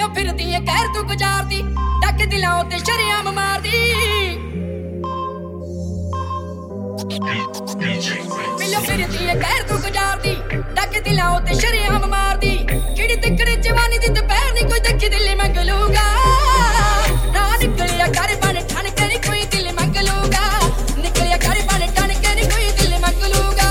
मिलो फिरदी है कहर तू गुजारदी डक दिलां ते शरेआम मारदी मिलो फिरदी है कहर तू गुजारदी डक दिलां ते शरेआम मारदी किड़ी तिकड़ी जवानी दी दोपहर नी कोई देखी दिल मंगलूगा ना निकलिया कर बन ठन के नी कोई दिल मंगलूगा निकलिया कर बन ठन के नी कोई दिल मंगलूगा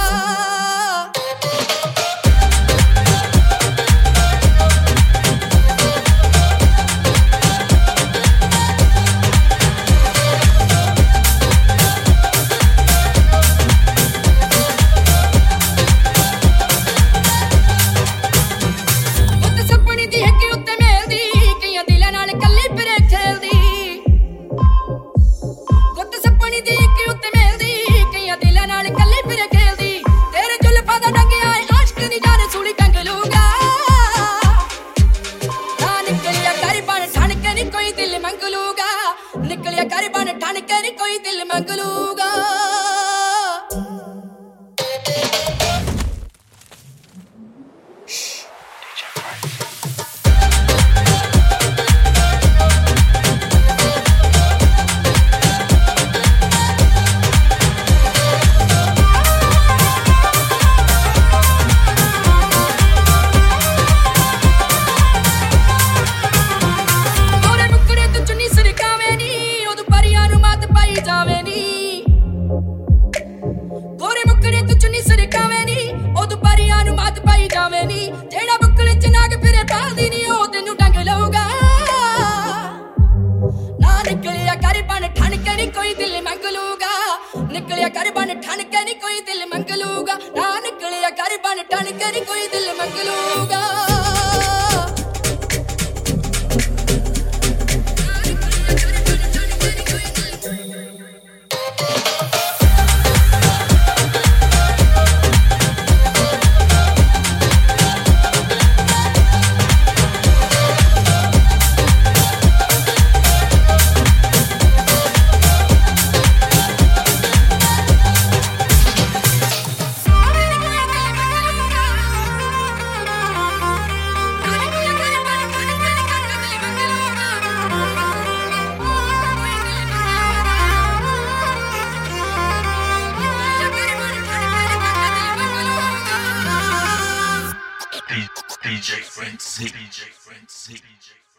निकलिया कर बन ठन के नी कोई दिल मंगलूगा जेड़ा बुकले च नाग फिरे पालदी नी ओ तेनू डंग लऊगा ना निकलिया कर बन ठन के नी कोई दिल मंगलूगा निकलिया कर बन ठन के नी कोई दिल मंगलूगा ना निकलिया कर बन ठन के नी कोई दिल मंगलूगा DJ Frenzy.